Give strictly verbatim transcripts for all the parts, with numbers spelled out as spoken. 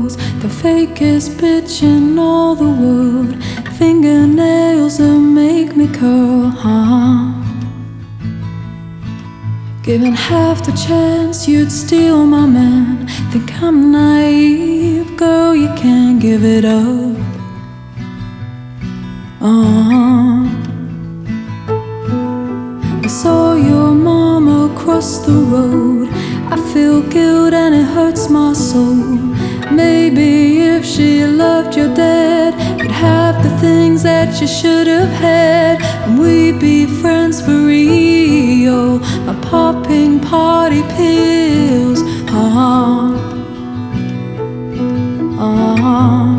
clothes, the fakest bitch in all the world. Fingernails that make me curl, huh? Given half the chance you'd steal my man. Think I'm naive, girl, you can't give it up. Uh-huh. I saw your mama across the road. I feel guilt and it hurts my soul. Maybe if she loved your dad, you'd have the things that you should have had, and we'd be friends for real. My popping party pills, uh-huh, uh-huh.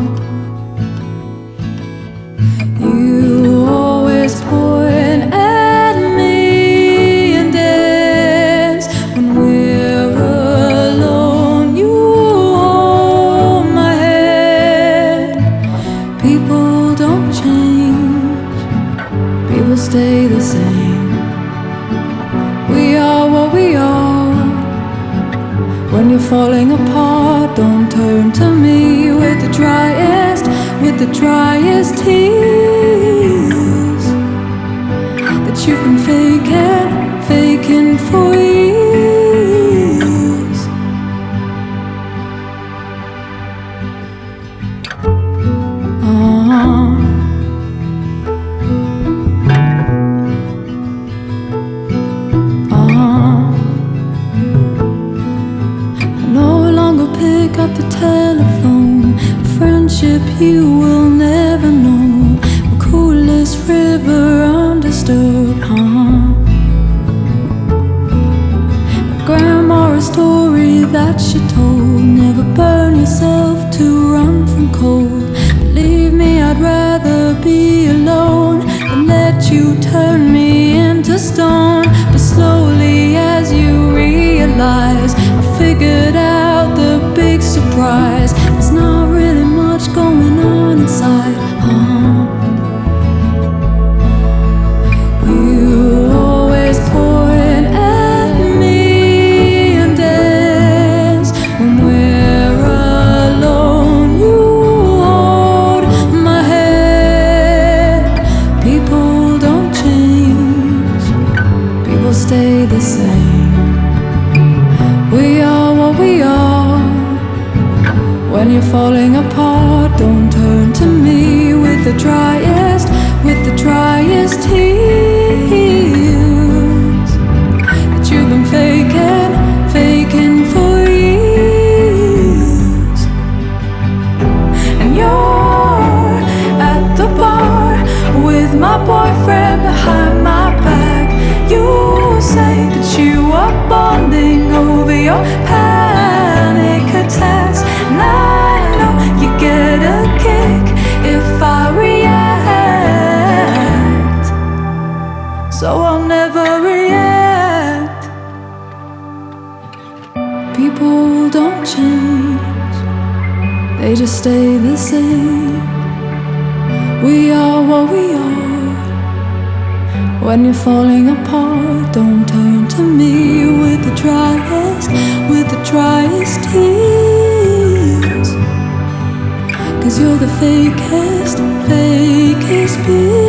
You always point at me and dance when we're alone. You hold my head. People don't change, people stay the same. We are what we are. When you're falling apart, don't turn to me with the driest, with the driest tears that you've been faking, faking for years. Uh-huh. Pick up the telephone. A friendship you will never know. The coolest river undisturbed, huh? My grandma, a story that she told. Never burn yourself to run from cold. Believe me, I'd rather be alone than let you turn me into stone. But slowly as you realize, I figured out the big surprise. There's not really much going on inside, huh? You always point at me and dance when we're alone. You hold my head. People don't change, people stay the same. We are what we are. When you're falling apart, don't turn to me with the driest, with the driest tears that you've been faking, faking for years. And you're at the bar with my boyfriend behind my back. You say that you are bonding over your panic attacks, and I know you get a kick if I react, so I'll never react. People don't change, they just stay the same. We are what we are. When you're falling apart, don't turn to me with the driest, with the driest tears. 'Cause you're the fakest, fakest bitch.